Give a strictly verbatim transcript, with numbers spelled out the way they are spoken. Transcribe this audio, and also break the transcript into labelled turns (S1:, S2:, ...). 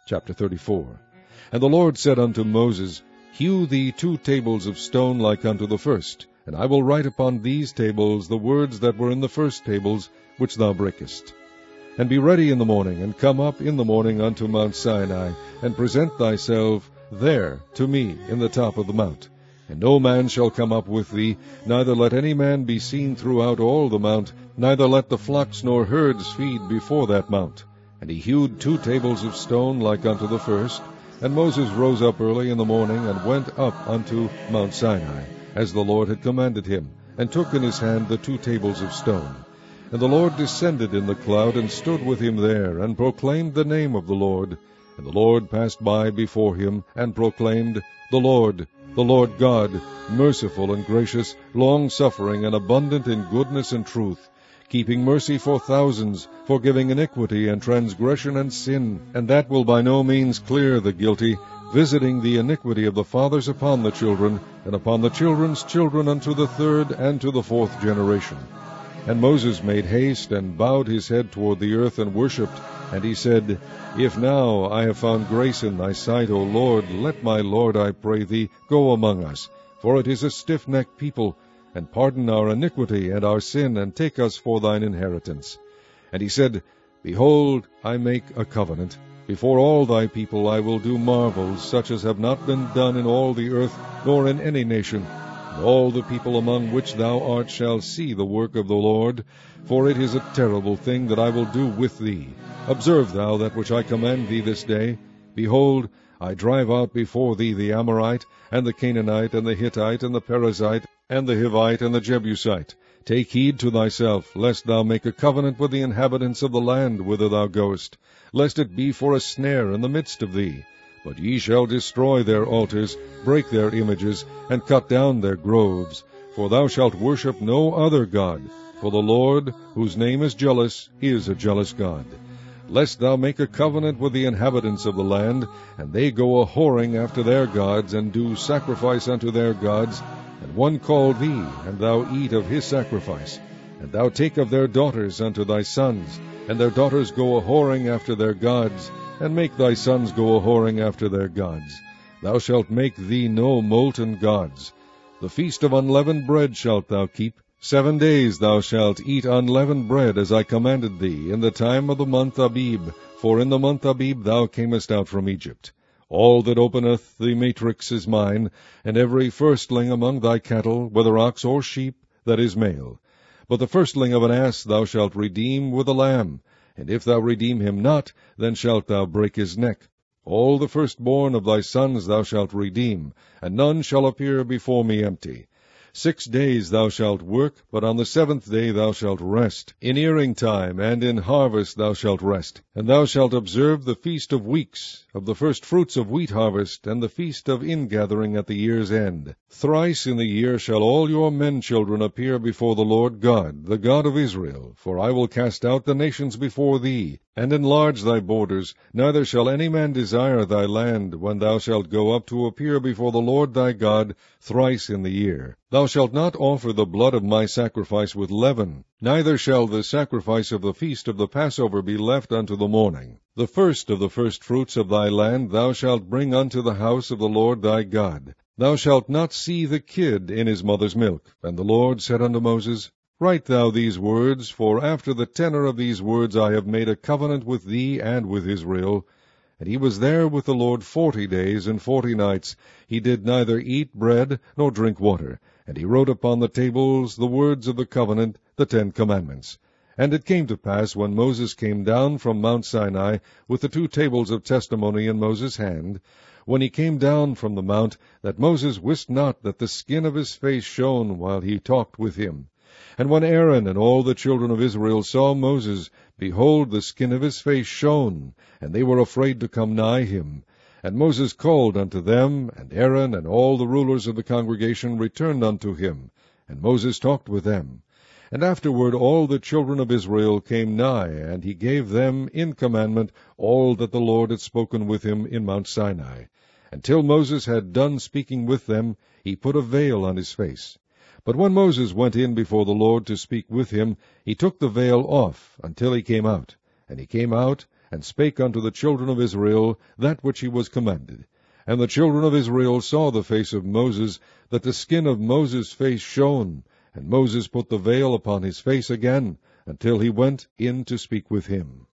S1: Chapter thirty-four. And the Lord said unto Moses, Hew thee two tables of stone like unto the first, and I will write upon these tables the words that were in the first tables, which thou breakest. And be ready in the morning, and come up in the morning unto Mount Sinai, and present thyself there to me in the top of the mount. And no man shall come up with thee, neither let any man be seen throughout all the mount, neither let the flocks nor herds feed before that mount. And he hewed two tables of stone like unto the first. And Moses rose up early in the morning, and went up unto Mount Sinai, as the Lord had commanded him, and took in his hand the two tables of stone. And the Lord descended in the cloud, and stood with him there, and proclaimed the name of the Lord. And the Lord passed by before him, and proclaimed, The Lord, the Lord God, merciful and gracious, long-suffering, and abundant in goodness and truth, keeping mercy for thousands, forgiving iniquity and transgression and sin, and that will by no means clear the guilty, visiting the iniquity of the fathers upon the children, and upon the children's children unto the third and to the fourth generation. And Moses made haste, and bowed his head toward the earth, and worshipped. And he said, If now I have found grace in thy sight, O Lord, let my Lord, I pray thee, go among us. For it is a stiff-necked people, and pardon our iniquity and our sin, and take us for thine inheritance. And he said, Behold, I make a covenant. Before all thy people I will do marvels, such as have not been done in all the earth, nor in any nation. And all the people among which thou art shall see the work of the Lord, for it is a terrible thing that I will do with thee. Observe thou that which I command thee this day. Behold, I drive out before thee the Amorite, and the Canaanite, and the Hittite, and the Perizzite, and the Hivite, and the Jebusite. Take heed to thyself, lest thou make a covenant with the inhabitants of the land whither thou goest, lest it be for a snare in the midst of thee. But ye shall destroy their altars, break their images, and cut down their groves. For thou shalt worship no other God, for the Lord, whose name is jealous, is a jealous God. Lest thou make a covenant with the inhabitants of the land, and they go a-whoring after their gods, and do sacrifice unto their gods, and one call thee, and thou eat of his sacrifice. And thou take of their daughters unto thy sons, and their daughters go a-whoring after their gods, and make thy sons go a-whoring after their gods. Thou shalt make thee no molten gods. The feast of unleavened bread shalt thou keep. Seven days thou shalt eat unleavened bread, as I commanded thee, in the time of the month Abib, for in the month Abib thou camest out from Egypt. All that openeth the matrix is mine, and every firstling among thy cattle, whether ox or sheep, that is male. But the firstling of an ass thou shalt redeem with a lamb, and if thou redeem him not, then shalt thou break his neck. All the firstborn of thy sons thou shalt redeem, and none shall appear before me empty. Six days thou shalt work, but on the seventh day thou shalt rest. In earing time and in harvest thou shalt rest. And thou shalt observe the feast of weeks, of the first fruits of wheat harvest, and the feast of ingathering at the year's end. Thrice in the year shall all your men children appear before the Lord God, the God of Israel. For I will cast out the nations before thee, and enlarge thy borders. Neither shall any man desire thy land, when thou shalt go up to appear before the Lord thy God thrice in the year. Thou shalt not offer the blood of my sacrifice with leaven, neither shall the sacrifice of the feast of the Passover be left unto the morning. The first of the firstfruits of thy land thou shalt bring unto the house of the Lord thy God. Thou shalt not see the kid in his mother's milk. And the Lord said unto Moses, Write thou these words, for after the tenor of these words I have made a covenant with thee and with Israel. And he was there with the Lord forty days and forty nights. He did neither eat bread nor drink water. And he wrote upon the tables the words of the covenant, the Ten Commandments. And it came to pass, when Moses came down from Mount Sinai with the two tables of testimony in Moses' hand, when he came down from the mount, that Moses wist not that the skin of his face shone while he talked with him. And when Aaron and all the children of Israel saw Moses, behold, the skin of his face shone, and they were afraid to come nigh him. And Moses called unto them, and Aaron and all the rulers of the congregation returned unto him, and Moses talked with them. And afterward all the children of Israel came nigh, and he gave them in commandment all that the Lord had spoken with him in Mount Sinai. Until Moses had done speaking with them, he put a veil on his face. But when Moses went in before the Lord to speak with him, he took the veil off until he came out. And he came out, and spake unto the children of Israel that which he was commanded. And the children of Israel saw the face of Moses, that the skin of Moses' face shone. And Moses put the veil upon his face again, until he went in to speak with him.